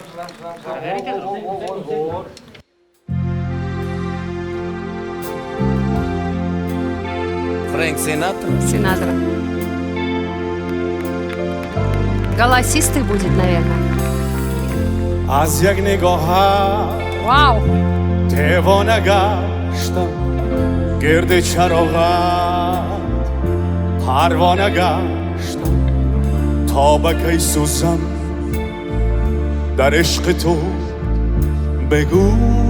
Фрэнк Синатра? Синатра. Голосистый будет, наверное. از یک نگاهت Вау! دیوانه گشتم گرد چراغت پروانه گشتم تا به کی سوزم در عشق تو بگو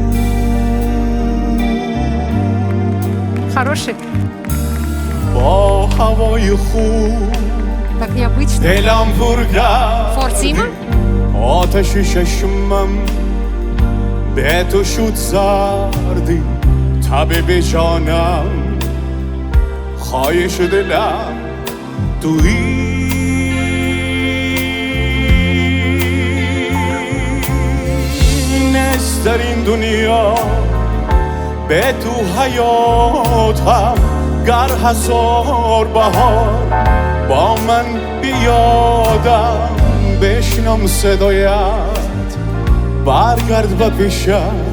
Хороший. با هوای خوب Так необычно. دلم پر کرد Фортима? آتش چشمم به تو شد زردی تب به جانم خواهش دلم تویی نیست در این دنیا به تو حیاتم گر هزار بهار با من بیادم بشنم صدایت برگرد و پیشت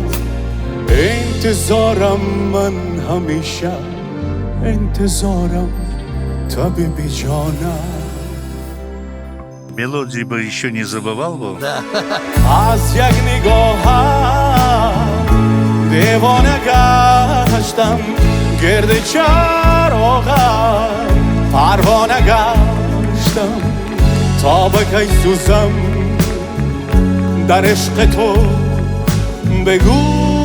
انتظارم من همیشه انتظارم طبیبی جانم Мелодии бы еще не забывал бы. از یک نگاهم دیوانه گشتم گرد چراغم پروانه گشتم تا به کی سوزم در عشق تو بگو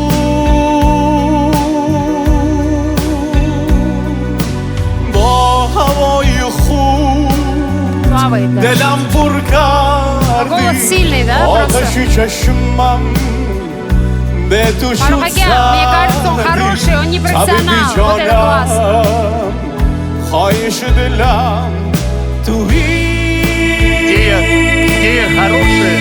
با هوای خوب Плавает, да. دلم پر کردی Голос сильный, да, просто? آتشی چشمم به تو شد Фархагян, мне кажется, он хороший, он не профессионал. Вот это классно. خواهش دلم تویی Идея хорошая.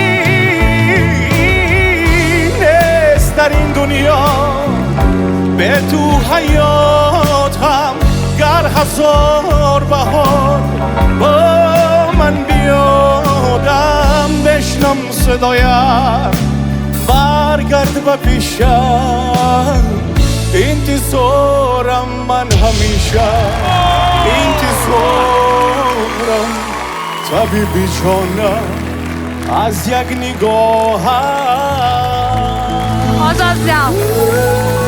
نیست در این دنیا به تو حیاتم گر هزار بهار با من بیادم بشنم صدایم برگرد و پیشم انتظارم من همیشه انتظارم طبیبی جانم از یک نگاهم Он взял.